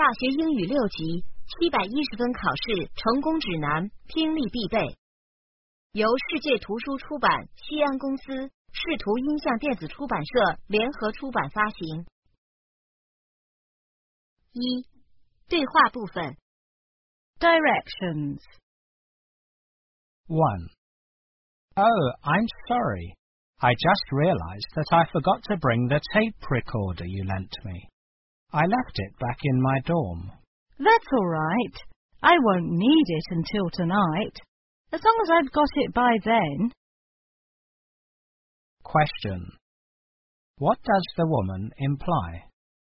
大学英语6级710分考试成功指南，听力必备。由世界图书出版西安公司、视图音像电子出版社联合出版发行。1. 对话部分 Directions. 1. Oh, I'm sorry. I just realized that I forgot to bring the tape recorder you lent me. I left it back in my dorm. That's all right. I won't need it until tonight, as long as I've got it by then. Question. What does the woman imply?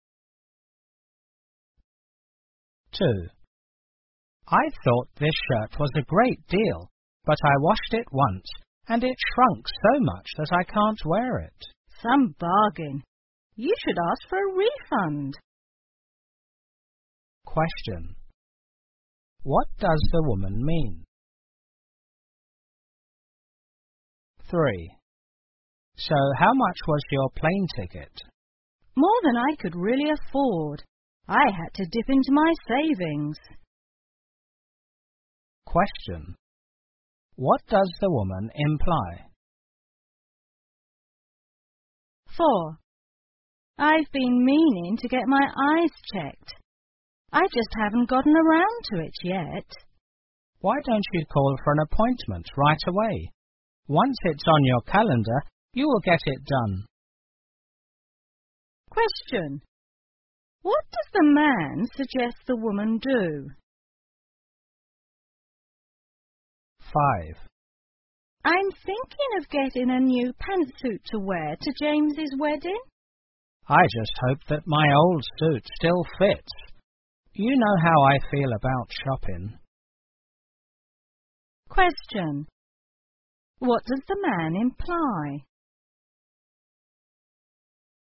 2. I thought this shirt was a great deal, but I washed it once, and it shrunk so much that I can't wear it. Some bargain. You should ask for a refund. Question. What does the woman mean? 3. So how much was your plane ticket? More than I could really afford. I had to dip into my savings. Question. What does the woman imply? 4. I've been meaning to get my eyes checked. I just haven't gotten around to it yet. Why don't you call for an appointment right away? Once it's on your calendar, you will get it done. Question. What does the man suggest the woman do? 5. I'm thinking of getting a new pantsuit to wear to James's wedding. I just hope that my old suit still fits. You know how I feel about shopping. Question. What does the man imply?